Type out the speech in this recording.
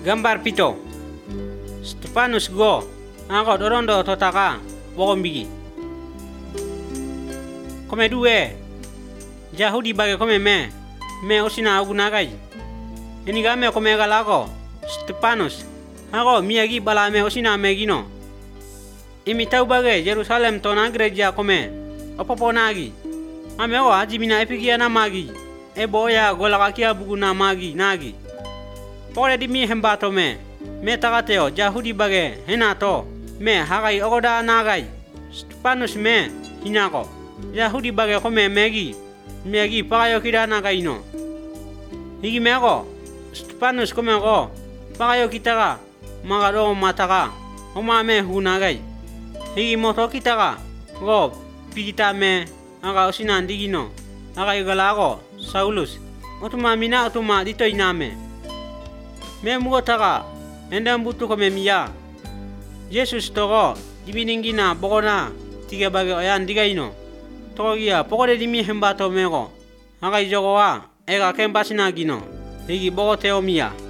Gambar pito. Stefanus go. Angkot orondo totaka. Wokombigi. Kome due. Jahudi bage kome me. Me osina agunagai. Ini game kome galako. Stefanus. Ako miyagi bala me osina megino. Imi tau bage Jerusalem tona gereja kome. Opopo nagi. Ame o ajimina epigia na magi. Ebo ya golakakia buguna magi nagi. Pore di mi hembato me takateo Jahudi bage henato me hagai ogoda nagai. Stefanus me hinako. Jahudi bage kome megi pagayo kira nagai no. Higi me ako Stefanus kome ko pagayo kitaka magado mataka oma me hunagai. Higi moto kitaka go pigita me aga osina ndigino aga igalako Saulus otuma mina otuma dito iname me mugotaka endam butu kome miya Jesus togo dibiningina bogona tiga bage oyan digaino togia pokode dimi hembato mego aga ijogo wa ega kembasina gino higi bogo teo miya.